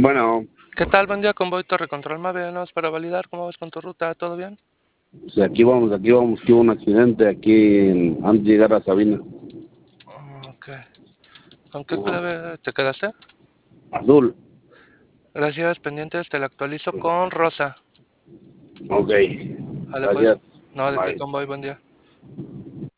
Bueno, ¿Qué tal? Buen día, Convoy Torre Control Mave, nada más para validar cómo vas con tu ruta, ¿todo bien? pues aquí vamos, que hubo un accidente antes de llegar a Sabina. Ok. ¿Con qué Ajá. clave te quedaste? Azul, Gracias, pendientes, te la actualizo con Rosa. ok, Vale, pues. gracias, No, de qué, bye. Convoy, buen día.